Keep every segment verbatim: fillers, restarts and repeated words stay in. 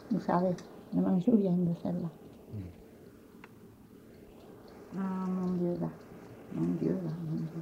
vous savez. Je m'en souviens de celle-là. Ah, mon Dieu, là. Mon Dieu, là, mon Dieu.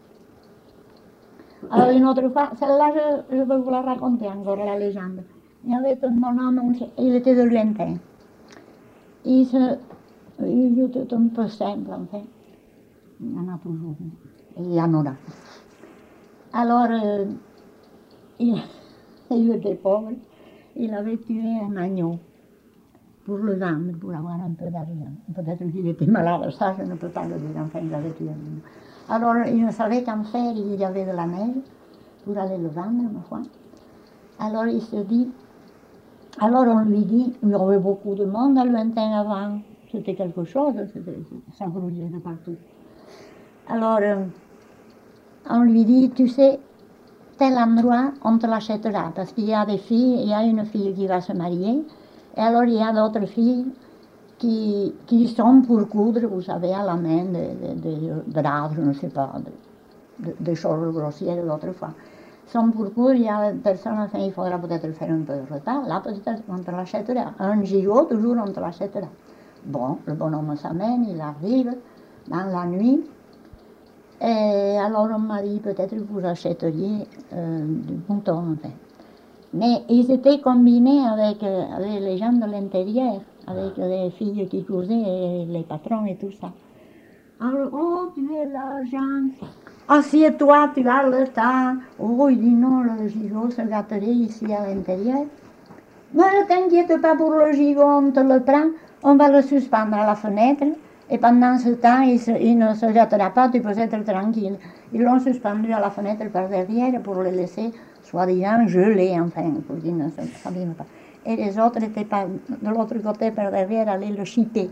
Alors, une autre fois, celle-là, je, je veux vous la raconter encore, la légende. Il y avait un bonhomme, il était de lointain. Il, se, il était un peu simple, enfin. Il y en a toujours, et il y en aura. Alors, euh, il, il était pauvre, il avait tué un agneau pour le vendre, pour avoir un peu d'argent. Peut-être qu'il était malade, ça je ne peux pas le dire, enfin il avait tué un agneau. Alors, il ne savait qu'en faire, il y avait de la neige pour aller le vendre, ma foi. Alors, il se dit, alors on lui dit, il y avait beaucoup de monde à lointain avant, c'était quelque chose, c'était, ça brûlait de partout. Alors, euh, on lui dit, tu sais, tel endroit, on te l'achètera, parce qu'il y a des filles, il y a une fille qui va se marier, et alors il y a d'autres filles qui, qui sont pour coudre, vous savez, à la main, des de, de, de draps, je ne sais pas, des de, de choses grossières d'autrefois. Sont pour coudre, il y a personne, enfin, il faudra peut-être faire un peu de retard, là peut-être on te l'achètera, un gigot, toujours on te l'achètera. Bon, le bonhomme s'amène, il arrive dans la nuit, et alors on m'a dit, peut-être que vous achèteriez euh, du mouton, enfin. Mais ils étaient combinés avec, euh, avec les gens de l'intérieur, avec les filles qui cousaient, et les patrons et tout ça. Alors, oh, tu es l'argent, assieds-toi, tu as le temps. Oh, il dit non, le gigot se gâterait ici à l'intérieur. Mais ne t'inquiète pas pour le gigot, on te le prend, on va le suspendre à la fenêtre. Et pendant ce temps, il, se, il ne se jettera pas, tu peux être tranquille. Ils l'ont suspendu à la fenêtre par derrière pour le laisser, soi-disant, gelé, enfin, pour qu'il ne s'abîme pas. Et les autres étaient pas, de l'autre côté, par derrière, allaient le chipper.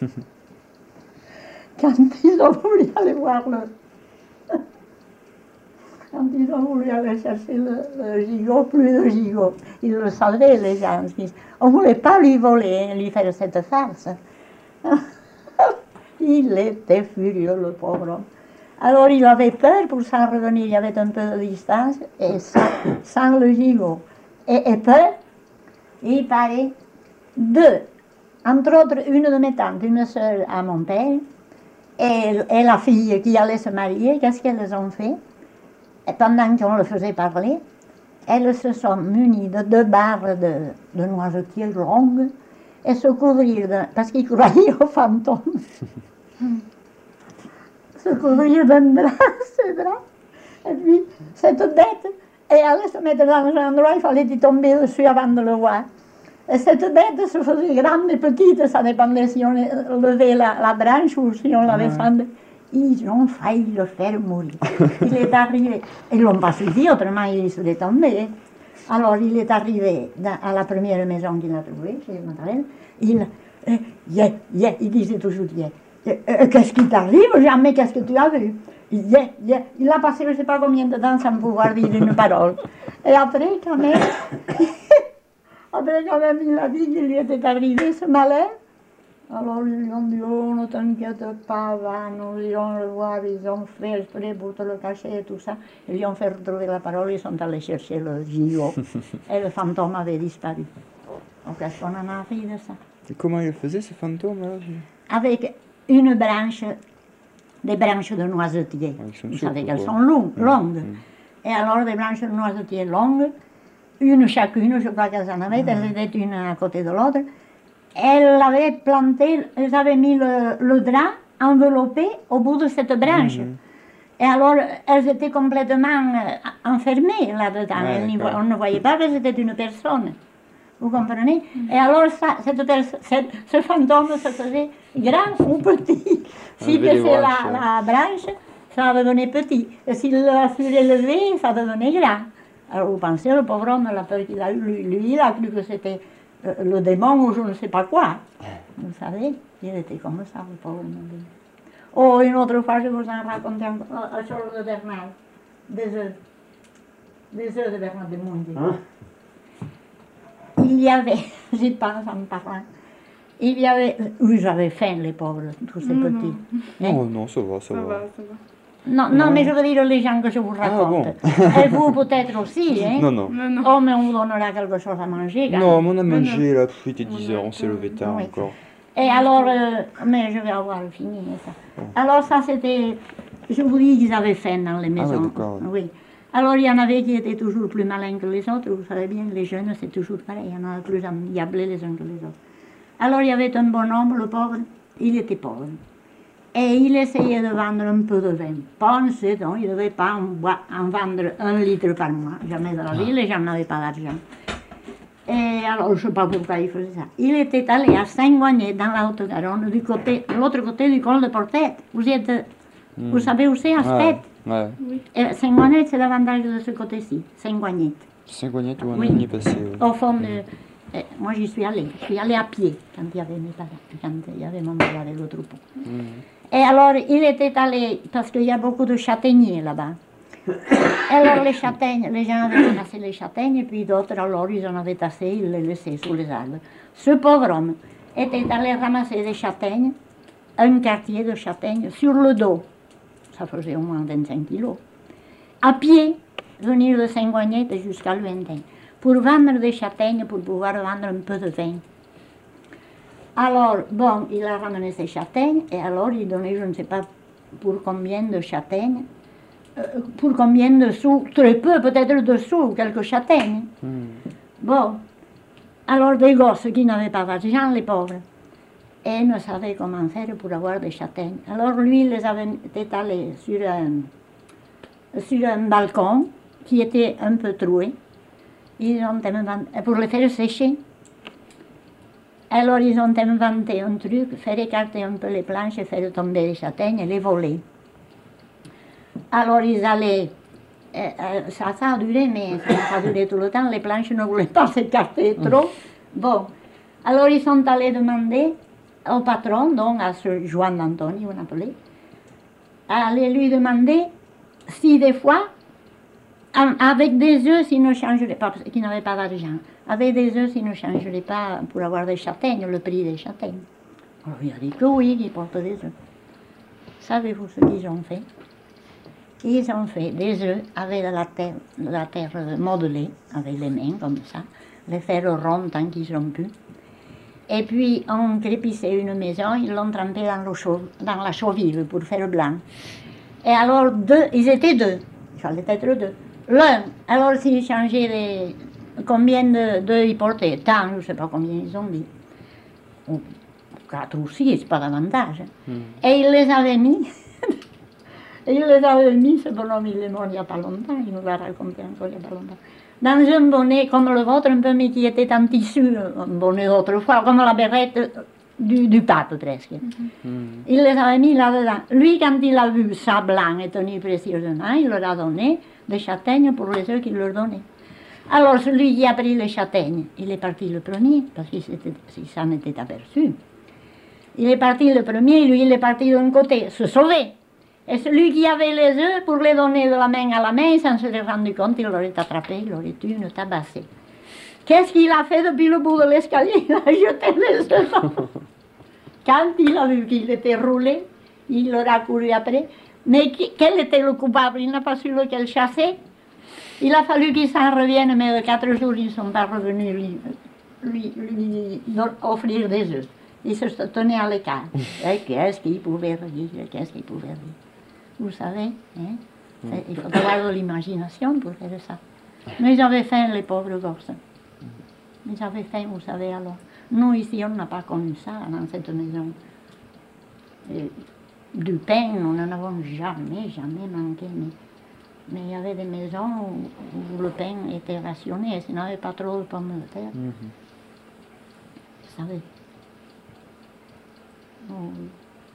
Quand ils ont voulu aller voir le... Quand ils ont voulu aller chercher le, le gigot, plus de gigot. Ils le savaient, les gens. On ne voulait pas lui voler, lui faire cette farce. Il était furieux, le pauvre homme. Alors il avait peur pour s'en revenir, il y avait un peu de distance, et sans, sans le gigot. Et, et peur, il paraît deux, entre autres une de mes tantes, une sœur à mon père, et, et la fille qui allait se marier, qu'est-ce qu'elles ont fait? Et pendant qu'on le faisait parler, elles se sont munies de deux barres de, de noisetiers longues, et se couvrir, de, parce qu'ils croyaient aux fantômes. Se couvrir d'un drap, ce drap. Et puis, cette bête, et allait se mettre dans un endroit, il fallait y tomber dessus avant de le voir. Et cette bête se faisait grande et petite, ça dépendait si on levait la, la branche ou si on l'avait fendue. Ils ont failli le faire mourir. Il est arrivé, ils ne l'ont pas suivi, autrement il serait tombé. Alors il est arrivé dans, à la première maison qu'il a trouvée, chez Madeleine. Il, euh, yeah, yeah, il disait toujours yeah. Euh, qu'est-ce qui t'arrive? Jamais, qu'est-ce que tu as vu? Yeah, yeah. Il a passé je ne sais pas combien de temps sans pouvoir dire une parole. Et après, quand même, après, quand même, il a dit qu'il lui était arrivé ce malheur. Alors ils lui ont dit, oh, ne t'inquiète pas, va, nous irons le voir, ils ont fait exprès pour te le cacher et tout ça. Ils lui ont fait retrouver la parole, ils sont allés chercher le gigot. Et le fantôme avait disparu. Donc, qu'est-ce qu'on en a fait de ça? Et comment il faisait, ce fantôme alors? Avec une branche, des branches de noisetier. Ah, sont vous savez souples, qu'elles quoi. sont longues. Mmh. longues. Mmh. Et alors des branches de noisetier longues, une chacune, je crois qu'elles en avaient, mmh. elles étaient une à côté de l'autre. Elles avaient planté, elles avaient mis le, le drap enveloppé au bout de cette branche. Mmh. Et alors, elles étaient complètement enfermées là-dedans. Ouais, on ne voyait pas que c'était une personne. Vous comprenez? Et alors, ça, cette, cette, ce fantôme se faisait grand ou petit. Si baissait la, la branche, ça devenait petit. Et s'il l'a surélevé, ça devenait grand. Alors, vous pensez, le pauvre homme, la peur qu'il a eu, lui, lui, il a cru que c'était euh, le démon ou je ne sais pas quoi. Vous savez, il était comme ça, le pauvre homme. Oh, une autre fois, je vous en racontais encore, un chose de Bernard, des œufs. Des œufs de Bernard de Montdieu. Hein? Il y avait, j'y pense en parlant, il y avait, oui, j'avais faim, les pauvres, tous ces petits. Non, hein? non, ça va, ça, ça va. va. Non, non, mais je veux dire les gens que je vous raconte. Ah, bon. Et vous peut-être aussi, hein. Non, non. Non, non. Oh, mais on vous donnera quelque chose à manger. quand Non, même. mais on a Mais mangé là, pff, il était dix heures, on s'est levé tard Oui. encore. Et alors, euh, mais je vais avoir fini ça. Alors ça c'était, je vous dis qu'ils avaient faim dans les Ah ouais, maisons. d'accord, ouais. Oui. Alors il y en avait qui étaient toujours plus malins que les autres. Vous savez bien, les jeunes c'est toujours pareil. Il y en a plus endiablés les uns que les autres. Alors il y avait un bonhomme, le pauvre, il était pauvre. Et il essayait de vendre un peu de vin. Pensez donc, il ne devait pas en, boire- en vendre un litre par mois. Jamais de la vie, les gens n'avaient pas d'argent. Et alors, je ne sais pas pourquoi il faisait ça. Il était allé à Saint-Goignet, dans la Haute-Garonne, du côté, l'autre côté du col de Portet. Vous êtes, Hmm. vous savez où c'est, à Ouais, Spette? ouais. Et Saint-Goignet, c'est l'avantage de ce côté-ci, Saint-Goignet. Saint-Goignet, où on Oui. y est passé. Ouais. Au fond de... eh, moi, j'y suis allée. Je suis allée à pied quand il y avait mes parents, quand il y avait mon père avec le troupeau. Hmm. Et alors, il était allé, parce qu'il y a beaucoup de châtaigniers là-bas. Alors, les châtaignes, les gens avaient ramassé les châtaignes, et puis d'autres, alors, ils en avaient tassé, ils les laissaient sous les arbres. Ce pauvre homme était allé ramasser des châtaignes, un quartier de châtaignes, sur le dos. Ça faisait au moins vingt-cinq kilos. À pied, venir de Saint-Goignet jusqu'à Lointain, pour vendre des châtaignes, pour pouvoir vendre un peu de vin. Alors, bon, il a ramené ses châtaignes, et alors il donnait, je ne sais pas pour combien de châtaignes, euh, pour combien de sous, très peu, peut-être de sous, quelques châtaignes. Hmm. Bon, alors des gosses qui n'avaient pas d'argent, les pauvres, et ne savaient comment faire pour avoir des châtaignes. Alors lui, il les avait étalés sur un, sur un balcon qui était un peu troué. Ils ont inventé, pour les faire sécher. Alors ils ont inventé un truc, faire écarter un peu les planches et faire tomber les châtaignes et les voler. Alors ils allaient, euh, euh, ça, ça a duré, mais ça n'a pas duré tout le temps, les planches ne voulaient pas s'écarter trop. Bon, alors ils sont allés demander au patron, donc à ce Juan d'Antoni, on appelait, aller lui demander si des fois, avec des œufs, s'il ne changerait pas, parce qu'il n'avait pas d'argent, avec des œufs, s'il ne changerait pas pour avoir des châtaignes, le prix des châtaignes. Alors il a dit que oui, qu'il porte des œufs. Savez-vous ce qu'ils ont fait? Ils ont fait des œufs avec de la terre, de la terre modelée, avec les mains comme ça, les faire ronds tant qu'ils ont pu. Et puis on crépissait une maison, ils l'ont trempé dans, le chau- dans la chaux-vive pour faire blanc. Et alors deux, ils étaient deux, il fallait être deux. L'un, alors s'il changeait les, combien de, de ils portaient, tant, je ne sais pas combien ils ont dit, ou quatre ou six, pas davantage. Hmm. Et il les avait mis, il les avait mis, ce bonhomme il est mort il n'y a pas longtemps, il nous l'a raconté encore il n'y a pas longtemps, dans un bonnet comme le vôtre, un peu, mais qui était en tissu, un bonnet d'autrefois, comme la berrette du, du pape presque. Hmm. Il les avait mis là-dedans. Lui, quand il a vu ça blanc et tenu précieusement, il leur a donné des châtaignes pour les œufs qu'il leur donnait. Alors celui qui a pris les châtaignes, il est parti le premier, parce qu'il s'en était aperçu. Il est parti le premier, lui il est parti d'un côté, se sauver. Et celui qui avait les œufs, pour les donner de la main à la main, s'en serait rendu compte, il l'aurait attrapé, il l'aurait tué, une tabassé. Qu'est-ce qu'il a fait depuis le bout de l'escalier? Il a jeté les œufs. Quand il a vu qu'il était roulé, il leur a couru après. Mais qui, quel était le coupable? Il n'a pas su lequel chasser. Il a fallu qu'il s'en revienne, mais de quatre jours, ils ne sont pas revenus lui, lui, lui offrir des œufs. Il se tenait à l'écart. Et qu'est-ce qu'il pouvait dire? Qu'est-ce qu'il pouvait dire? Vous savez, hein? Il faut avoir de l'imagination pour faire ça. Mais ils avaient faim, les pauvres gosses. Ils avaient faim, vous savez, alors. Nous, ici, on n'a pas connu ça dans cette maison. Et du pain, nous n'en avons jamais, jamais manqué. Mais, mais il y avait des maisons où, où le pain était rationné, et s'il n'y avait pas trop de pommes de terre. Mhm. Vous savez. Oh, oui.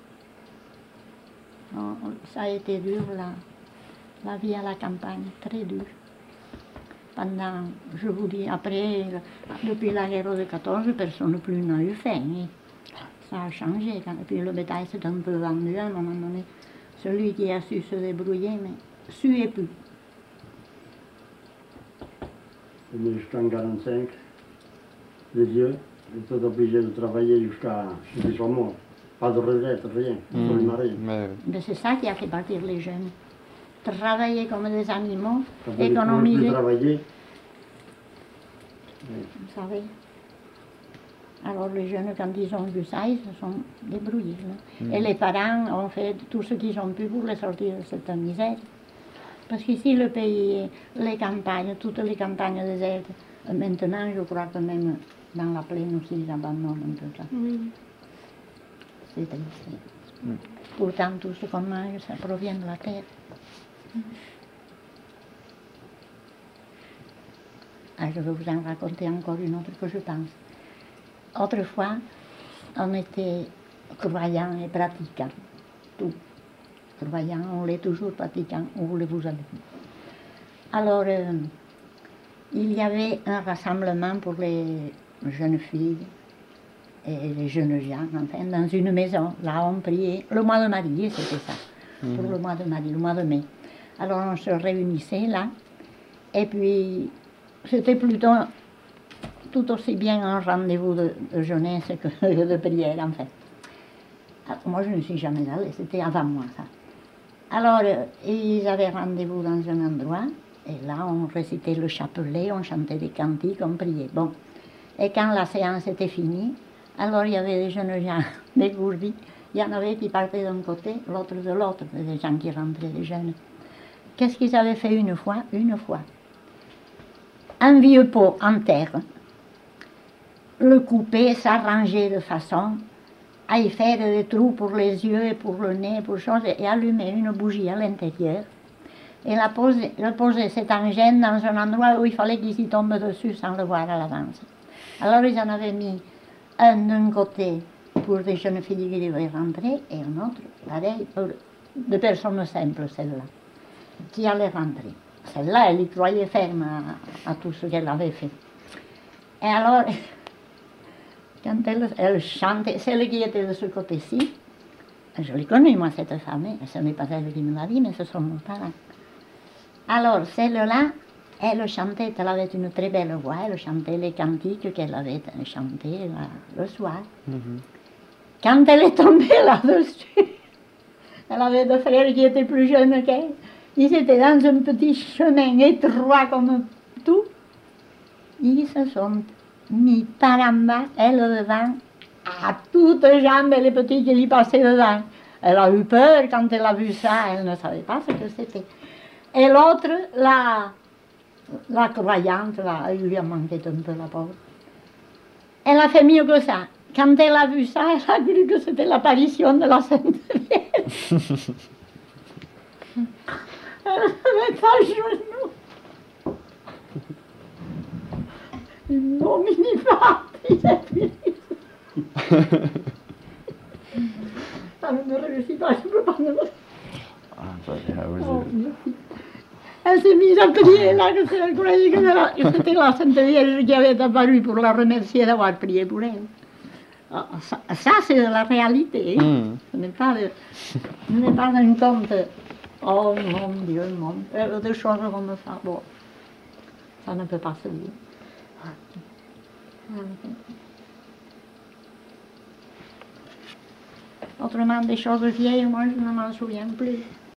Oh, ça a été dur, la, la vie à la campagne, très dure. Pendant, je vous dis, après, depuis la guerre de quatorze, personne plus n'a eu faim. hein. Ça a changé. Quand, et puis le bétail s'est un peu vendu à un moment donné. Celui qui a su se débrouiller, mais suait plus. Mais jusqu'en quarante-cinq, les vieux étaient obligés de travailler jusqu'à ce qu'ils soient morts. Pas de retraite, rien, absolument rien. Mais, Mais c'est ça qui a fait partir les jeunes. travailler comme des animaux, Quand on ne pouvait économiser. plus travailler. Oui. Vous savez. Alors les jeunes, quand ils ont vu ça, ils se sont débrouillés. Là. Mm. Et les parents ont fait tout ce qu'ils ont pu pour les sortir de cette misère. Parce qu'ici, le pays, les campagnes, toutes les campagnes désertes, maintenant, je crois que même dans la plaine aussi, ils abandonnent un peu ça. Oui. C'est triste. Mm. Pourtant, tout ce qu'on mange, ça provient de la terre. Ah, je vais vous en raconter encore une autre que je pense. Autrefois, on était croyants et pratiquants. Tout. Croyants, on l'est toujours, pratiquants, où voulez-vous aller. Alors, euh, il y avait un rassemblement pour les jeunes filles et les jeunes gens, enfin, dans une maison. Là, on priait. Le mois de Marie, c'était ça, Mhm. pour le mois de Marie, le mois de mai. Alors, on se réunissait là, et puis, c'était plutôt tout aussi bien un rendez-vous de, de jeunesse que de prière, en fait. Alors, moi, je ne suis jamais allée, c'était avant moi, ça. Alors, euh, ils avaient rendez-vous dans un endroit, et là, on récitait le chapelet, on chantait des cantiques, on priait. Bon. Et quand la séance était finie, alors il y avait des jeunes gens dégourdis. Il y en avait qui partaient d'un côté, l'autre de l'autre, des gens qui rentraient, des jeunes. Qu'est-ce qu'ils avaient fait une fois? Une fois. Un vieux pot en terre, le couper, s'arranger de façon à y faire des trous pour les yeux et pour le nez, pour choses, et allumer une bougie à l'intérieur. Et la poser, le poser cet engin dans un endroit où il fallait qu'ils y tombent dessus sans le voir à l'avance. Alors ils en avaient mis un d'un côté pour des jeunes filles qui devaient rentrer et un autre, pareil, pour des personnes simples, celle-là, qui allaient rentrer. Celle-là, elle y croyait ferme à, à tout ce qu'elle avait fait. Et alors, quand elle, elle chantait, celle qui était de ce côté-ci, je l'ai connue, moi, cette femme, hein. Ce n'est pas elle qui me l'a dit, mais ce sont nos parents. Alors, celle-là, elle chantait, elle avait une très belle voix, elle chantait les cantiques qu'elle avait chantés le soir. Mhm. Quand elle est tombée là-dessus, elle avait deux frères qui étaient plus jeunes qu'elle. Ils étaient dans un petit chemin étroit comme tout. Ils se sont mis par en bas, elle devant, à toutes jambes, et les petits qui lui passaient dedans. Elle a eu peur quand elle a vu ça, elle ne savait pas ce que c'était. Et l'autre, la, la croyante, là, il lui a manqué un peu la pauvre. Elle a fait mieux que ça. Quand elle a vu ça, elle a cru que c'était l'apparition de la Sainte Vierge. Elle se met à genoux. Non, mini-parti, c'est fini. Ça ne me réussit pas, je ne peux pas me... Ah, ça, ja, hoe is Oh, het? merci. Elle s'est mise à prier là, que elle croyait que c'était la- que c'était la Sainte Vierge qui avait apparu pour la remercier d'avoir prié pour elle. Ah, ça, ça, c'est de la réalité. Hein. Mm. Ce n'est pas, de- ce n'est pas un conte. Oh mon Dieu, mon Dieu, des choses comme ça. Bon, ça ne peut pas se dire. Autrement, des choses vieilles, moi je ne m'en souviens plus.